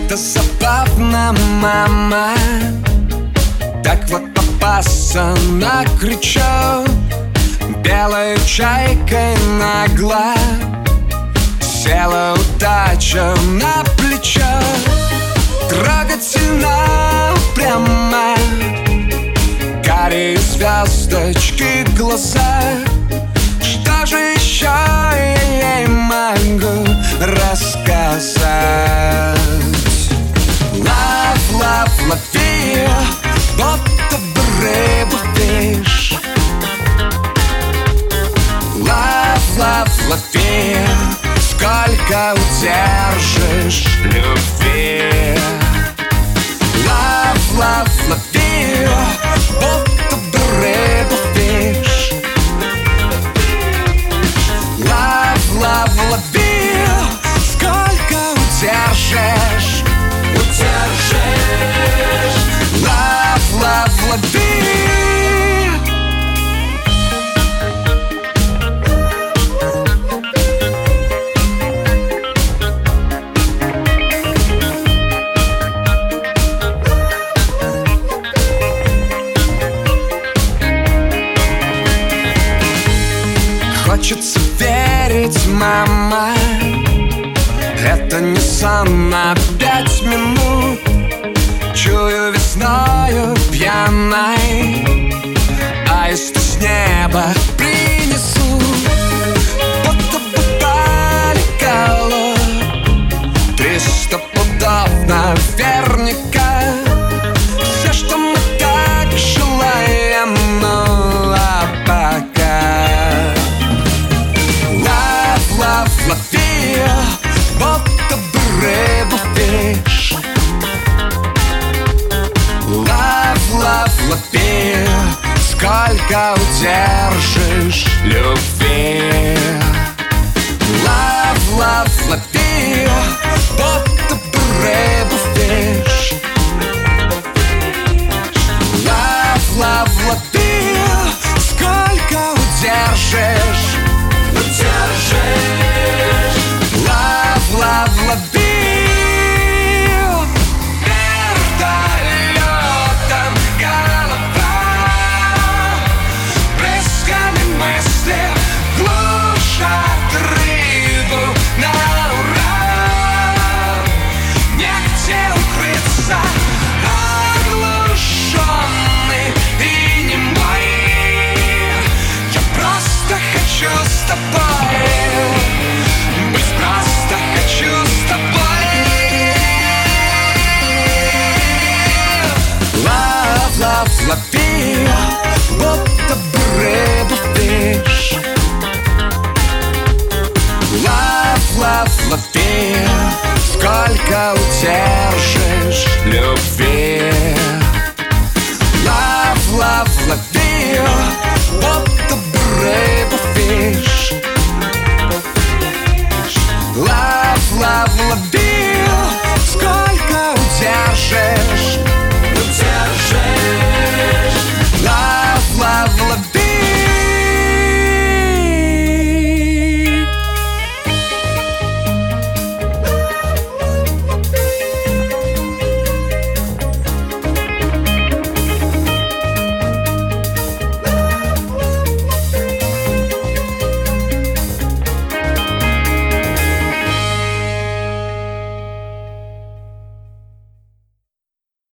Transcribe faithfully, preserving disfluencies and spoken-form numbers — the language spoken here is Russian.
Это забавно, мама. Так вот попасться на крючок белой чайкой нагло села удача на плечо. Трогательно прямо карие звездочки глаза. Что же еще я ей могу рассказать? Love, love, лови, будто бы рыбу фиш. Love, love, лови, сколько удержишь любви. Love, love, лови, будто бы рыбу фиш. Love, love, лови, сколько удержишь, удержишь. Love, love, лови. Хочется верить, мама, это не сон на пять минут. Чую весною пьяной аист с неба принесу. Будто бы полетело триста пудов наверняка. Все, что мы так желаем, ну а пока Love, love, лови, будто бы рыбу фиш. Love, love, лови, сколько удержишь любви. Love, love, лови, будто бы рыбу фиш. Love, love, лови, сколько удержишь, удержишь. Love, love, лови. Вертолетом голова, брызгами мысли глушат рыбу на ура. Негде укрыться, оглушенный и немой. Я просто хочу с тобой быть, просто хочу с тобой. Love, love, лови, будто бы рыбу фиш. Love, love, лови, сколько удержишь любви. Love, love, лови, будто бы рыбу фиш.